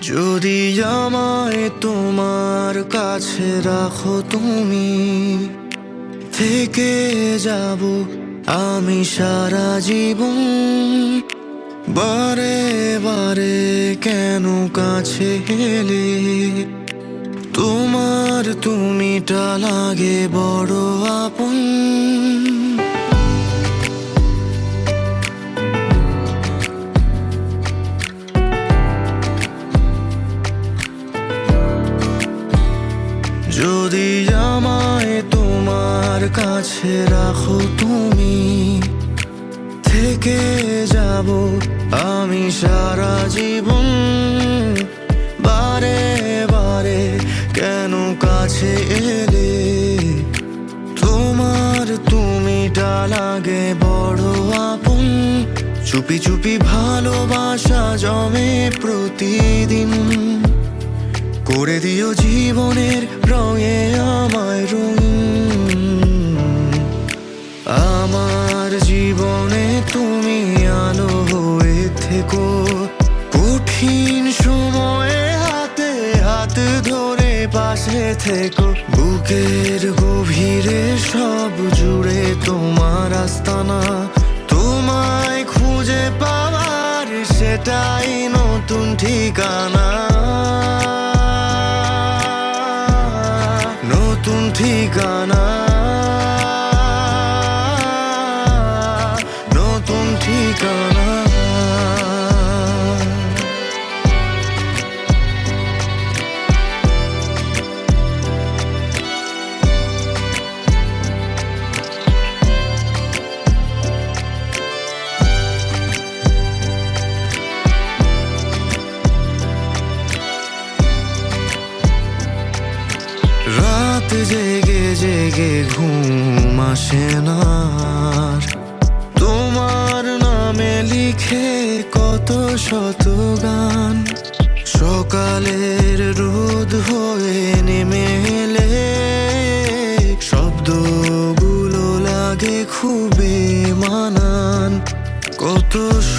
যদি আমায় তোমার কাছে রাখো তুমি, থেকে যাব আমি সারা জীবন। বারে বারে কেন কাছে এলে তোমার তুমিটা লাগে বড় আপন। যদি আমায় তোমার কাছে রাখো তুমি, থেকে যাব আমি সারা জীবন। বারে বারে কেন কাছে এলে তোমার তুমিটা লাগে বড় আপন। চুপি চুপি ভালোবাসা জমে প্রতিদিন, করে দিও জীবনের রঙে আমায় রঙিন। আমার জীবনে তুমি আলো হয়ে থেকো, কঠিন সময়ে হাতে হাত ধরে পাশে থেকো। বুকের গভীরে সব জুড়ে তোমার আস্তানা, তোমায় খুঁজে পাওয়ার সেটাই নতুন ঠিকানা। নতুন ঠিকানা, নতুন ঠিকানা। রাত জেগে জেগে ঘুম আসে না, তোমার নামে লিখে কত শত গান। সকালের রোদ হয়ে নেমে এলে শব্দগুলো লাগে খুবই মানান। কত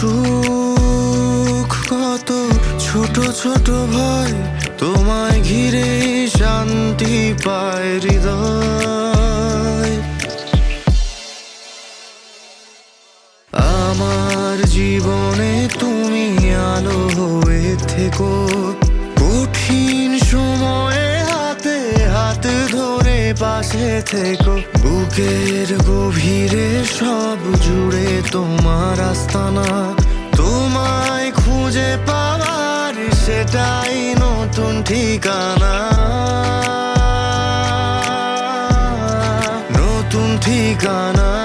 সুখ কত ছোট ছোট ভয়, তোমায় ঘিরে শান্তি পায় হৃদয়। আমার জীবনে তুমি আলো হয়ে থেকো, কঠিন সময়ে হাতে হাত ধরে পাশে থেকো। বুকের গভীরে সব জুড়ে তোমার আস্তানা, তোমায় খুঁজে পাওয়ার সেটাই নতুন ঠিকানা। নতুন ঠিকানা।